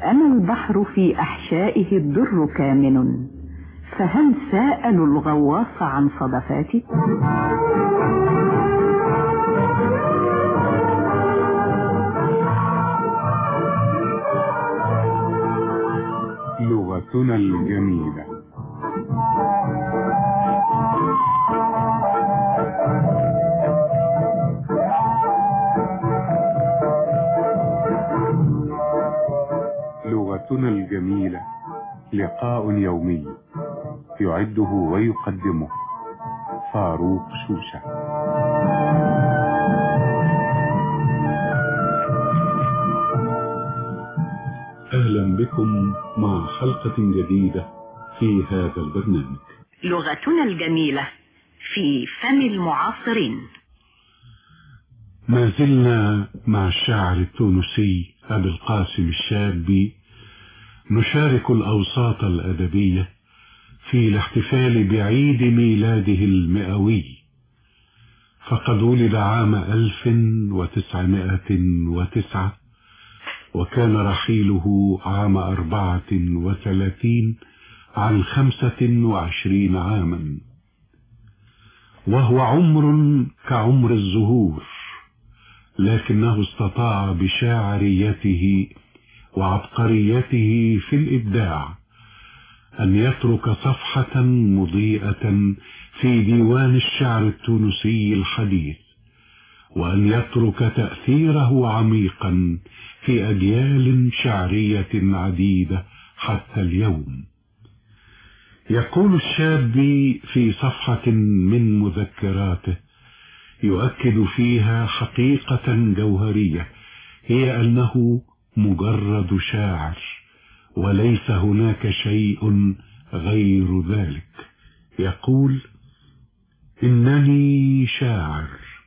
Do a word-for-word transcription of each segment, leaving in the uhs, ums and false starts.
أنا البحر في أحشائه الدر كامن، فهل سأل الغواص عن صدفاتي؟ لغتنا الجميلة. لغتنا الجميلة لقاء يومي يعده ويقدمه فاروق شوشة. أهلا بكم مع حلقة جديدة في هذا البرنامج لغتنا الجميلة في فم المعاصرين. ما زلنا مع الشاعر التونسي أبي القاسم الشابي نشارك الأوساط الأدبية في الاحتفال بعيد ميلاده المئوي، فقد ولد عام ألف وتسعمائة وتسعة وكان رحيله عام أربعة وثلاثين عن خمسة وعشرين عاما، وهو عمر كعمر الزهور، لكنه استطاع بشاعريته وعبقريته في الإبداع أن يترك صفحة مضيئة في ديوان الشعر التونسي الحديث، وأن يترك تأثيره عميقا في أجيال شعرية عديدة حتى اليوم. يقول الشابي في صفحة من مذكراته يؤكد فيها حقيقة جوهرية، هي أنه مجرد شاعر وليس هناك شيء غير ذلك. يقول: إنني شاعر،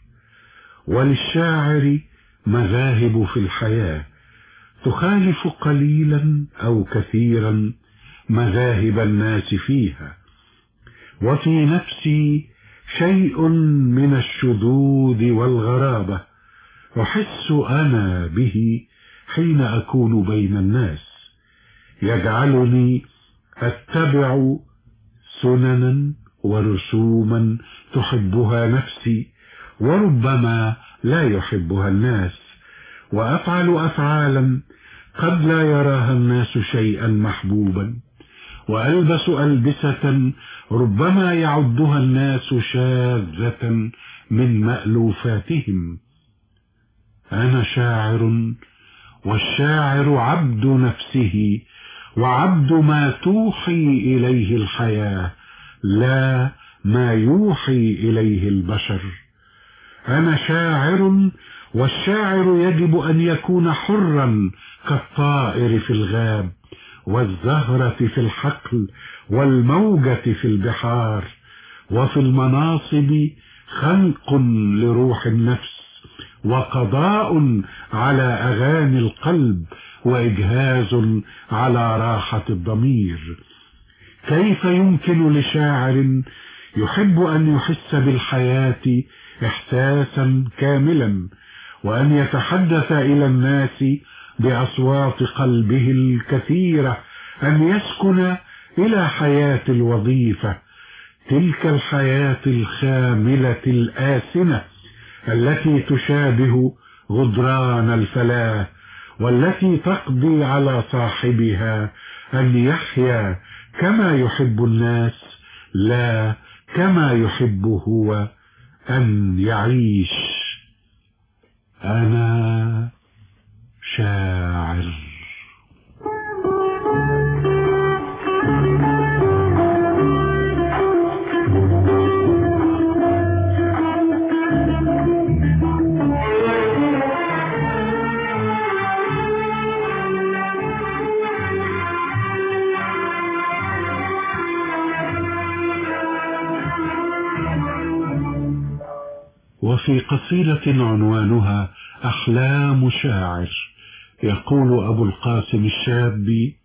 وللشاعر مذاهب في الحياة تخالف قليلا أو كثيرا مذاهب الناس فيها، وفي نفسي شيء من الشذوذ والغرابة أحس أنا به حين أكون بين الناس، يجعلني أتبع سننا ورسوما تحبها نفسي وربما لا يحبها الناس، وأفعل أفعالا قد لا يراها الناس شيئا محبوبا، وألبس ألبسة ربما يعدها الناس شاذة من مألوفاتهم. أنا شاعر، والشاعر عبد نفسه وعبد ما توحي إليه الحياة لا ما يوحي إليه البشر. أنا شاعر، والشاعر يجب أن يكون حرا كالطائر في الغاب والزهرة في الحقل والموجة في البحار، وفي المناصب خلق لروح النفس، وقضاء على أغاني القلب، وإجهاز على راحة الضمير. كيف يمكن لشاعر يحب أن يحس بالحياة إحساسا كاملا، وأن يتحدث إلى الناس بأصوات قلبه الكثيرة، أن يسكن إلى حياة الوظيفة، تلك الحياة الخاملة الآسنة التي تشابه غدران الفلاة، والتي تقضي على صاحبها أن يحيا كما يحب الناس لا كما يحب هو أن يعيش. أنا شاعر. وفي قصيدة عنوانها أحلام شاعر يقول أبو القاسم الشابي: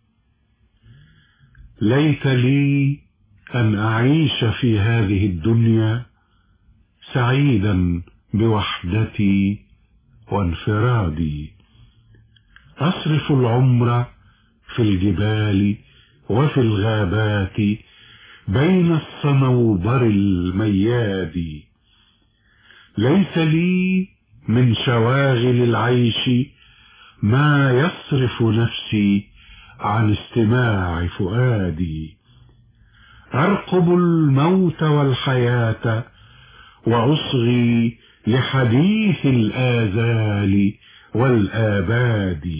ليت لي أن أعيش في هذه الدنيا سعيدا بوحدتي وانفرادي، أصرف العمر في الجبال وفي الغابات بين الصنوبر المياد. ليس لي من شواغل العيش ما يصرف نفسي عن استماع فؤادي. أرقب الموت والحياة وأصغي لحديث الآزال والآباد،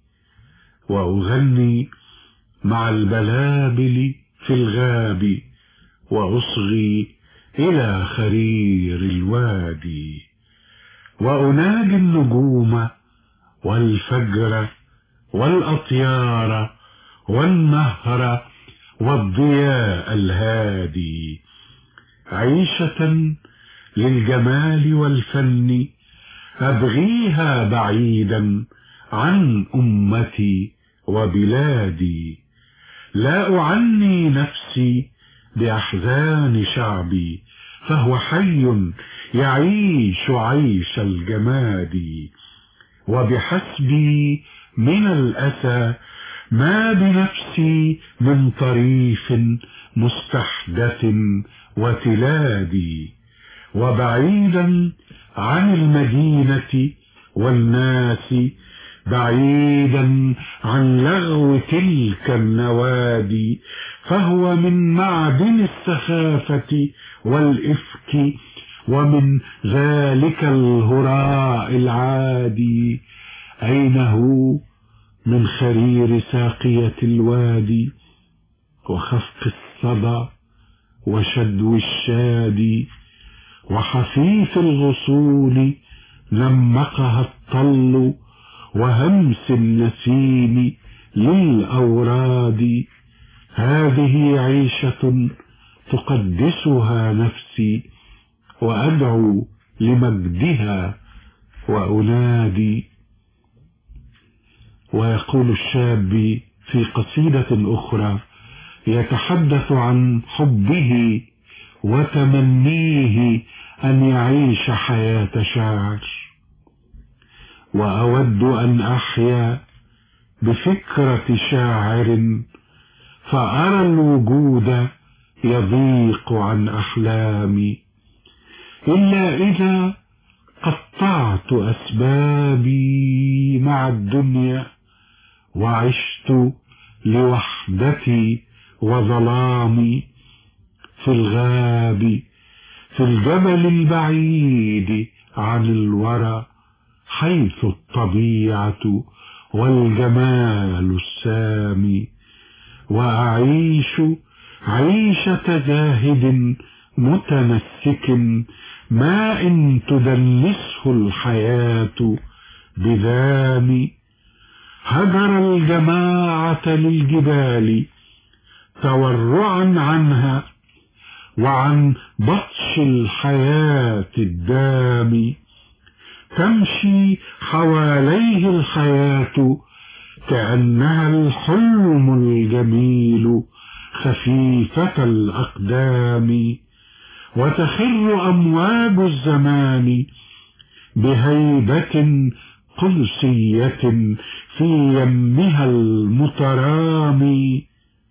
وأغني مع البلابل في الغاب وأصغي إلى خرير الوادي، وأناجي النجوم والفجر والأطيار والنهر والضياء الهادي. عيشة للجمال والفن أبغيها بعيدا عن أمتي وبلادي. لا أعني نفسي بأحزان شعبي فهو حي يعيش عيش الجماد. وبحسبي من الأسى ما بنفسي من طريف مستحدث وتلادي. وبعيدا عن المدينة والناس، بعيدا عن لغو تلك النوادي، فهو من معدن السخافة والإفك ومن ذلك الهراء العادي. أين هو من خرير ساقية الوادي وخفق الصبا وشدو الشادي وحفيف الغصون نمقها الطل وهمس النسيم للأوراد. هذه عيشة تقدسها نفسي وأدعو لمجدها وأنادي. ويقول الشاب في قصيدة أخرى يتحدث عن حبه وتمنيه أن يعيش حياة شاعر: وأود أن أحيا بفكرة شاعر فأرى الوجود يضيق عن أحلامي، إلا إذا قطعت أسبابي مع الدنيا وعشت لوحدتي وظلامي في الغاب في الجبل البعيد عن الورى، حيث الطبيعة والجمال السامي. وأعيش عيشة زاهد متمسك ما إن تدنسه الحياة بذام. هجر الجماعة للجبال تورعا عنها وعن بطش الحياة الدام. تمشي حواليه الحياة كأنها الحلم الجميل خفيفة الأقدام. وتخر أمواج الزمان بهيبة قدسية في يمها المترامي.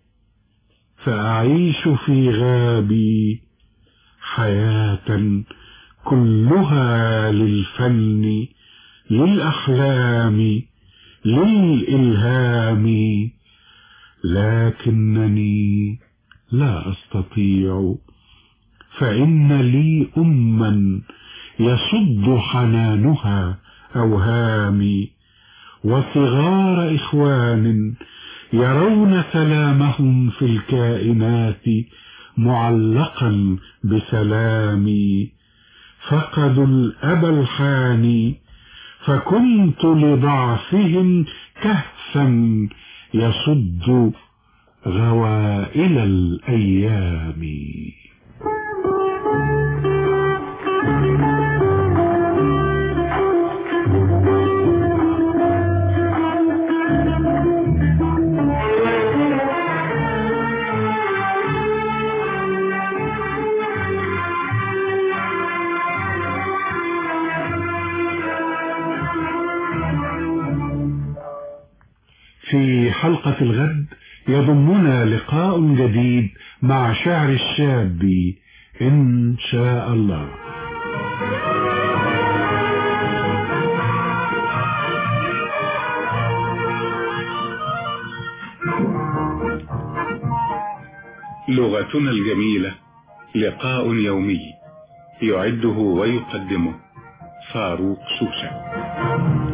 فأعيش في غابي حياة كلها للفن للأحلام للإلهام، لكنني لا أستطيع، فإن لي أما يصد حنانها أوهامي، وصغار إخوان يرون سلامهم في الكائنات معلقا بسلامي. فقدوا الأب الحاني فكنت لضعفهم كهفا يصد غوائل الأيام. في وفي حلقة الغد يضمنا لقاء جديد مع شعر الشاب إن شاء الله. لغتنا الجميلة لقاء يومي يعده ويقدمه فاروق سوسة.